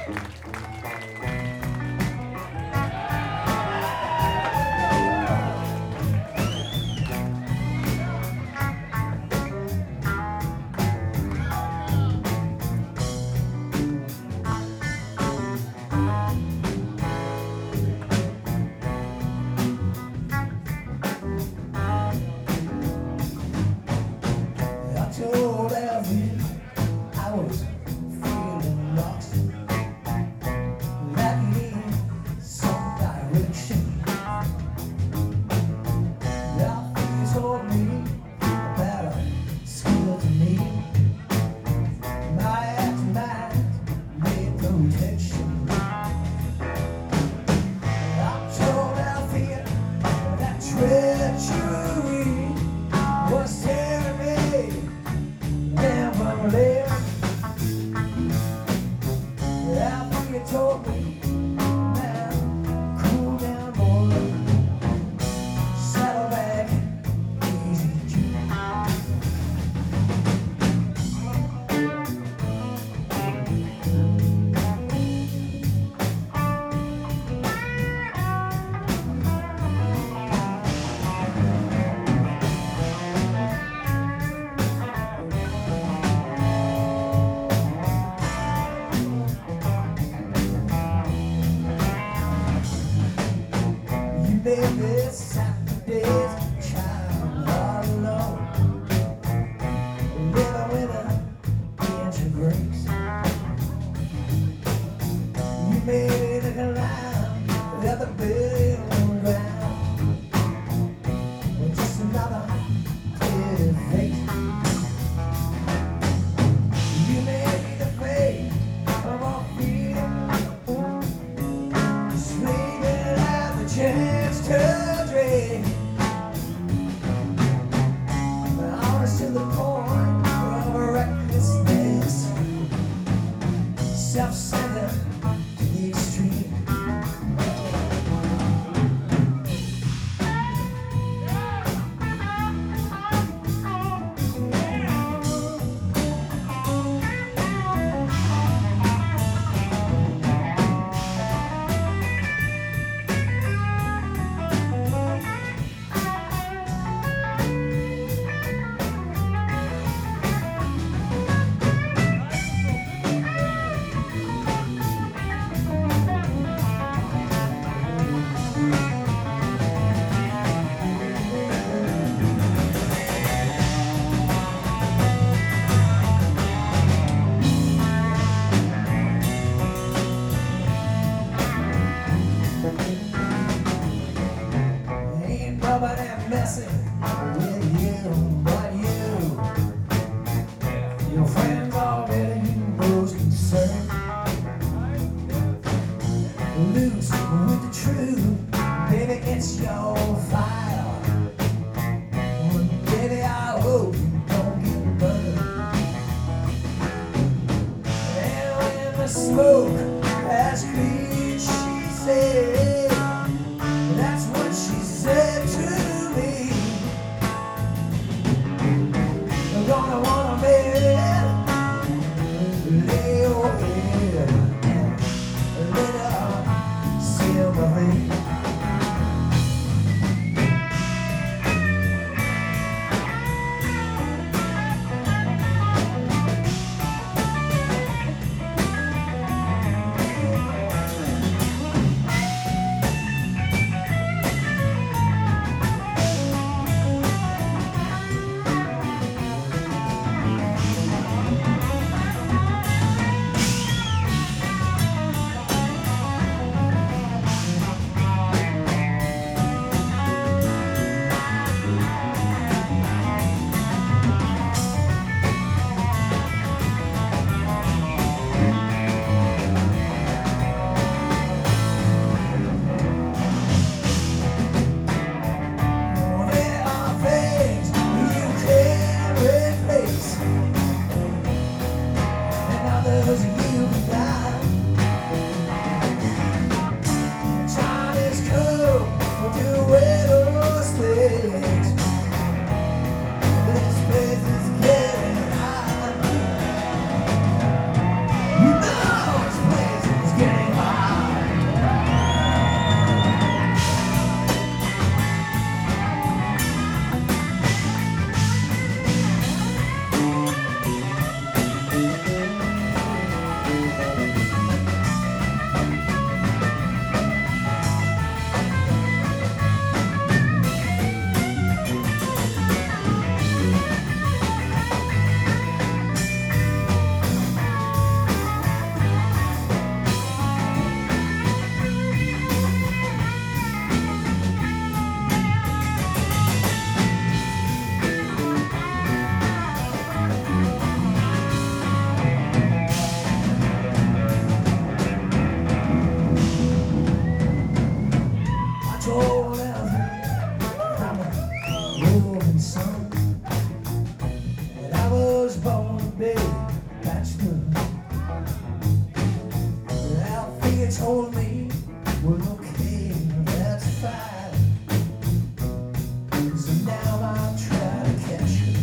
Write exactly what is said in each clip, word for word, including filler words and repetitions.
Told Alvin I was feeling lost, lacking some direction. Alvin told me about a skill to me, my aftermath made protection. I told Alvin that treachery was tearing me. Never live. After you told me, now cool down, boy. Saddle back, easy June. Baby, Saturday's child all alone, living with a inch of grace. You made it a line at the building ground, with just another pretty face. You made the fate of our freedom, sleeping at the chance to dream, honest to the point of recklessness, self-centered to the extreme. Ain't nobody messing with you but you. Your friends already knows concern. Loose with the truth, baby, it's your fire. Baby, I hope you don't get burned. And when the smoke has cleared, she said, that's what she said to me. I'm gonna wanna baby, lay your head and let her sail away. told me, well, okay, that's fine. So now I'll try to catch you.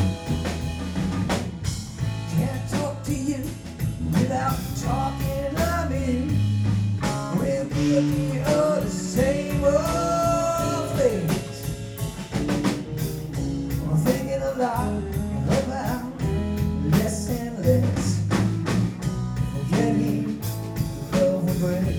Can't talk to you without talking, I mean. We're looking at the same old place. I'm thinking a lot about less and less. Forgetting the love we bring.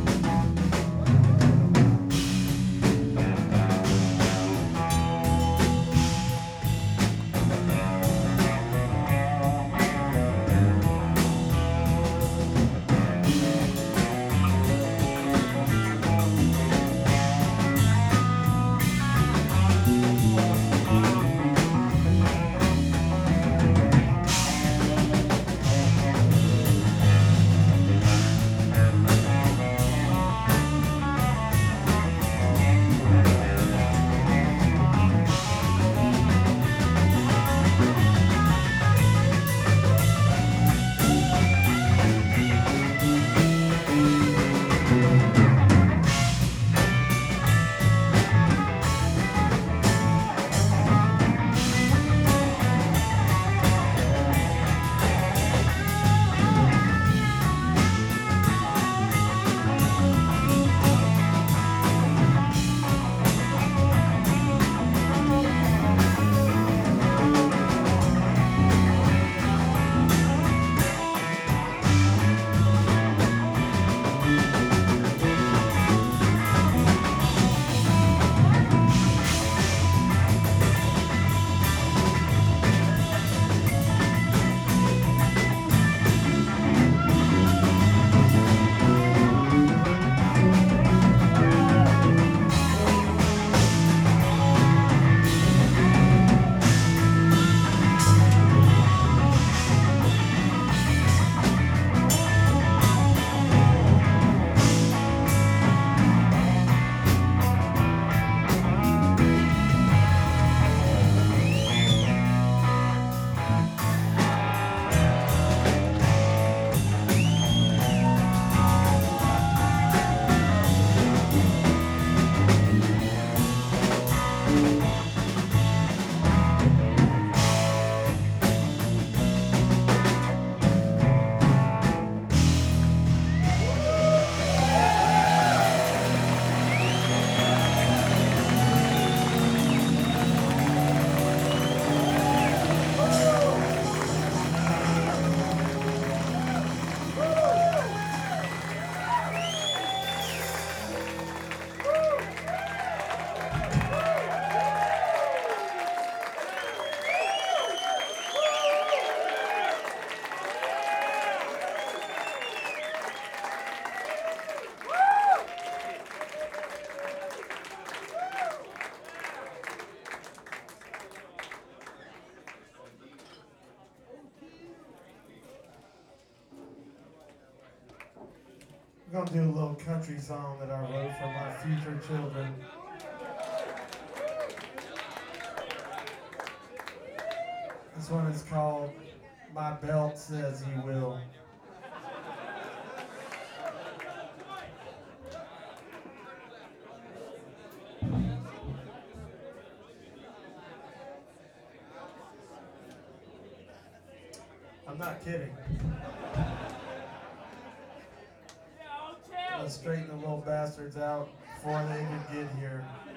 I'm gonna do a little country song that I wrote for my future children. This one is called My Belt Says He Will. I'm not kidding. Let's straighten the little bastards out before they even get here.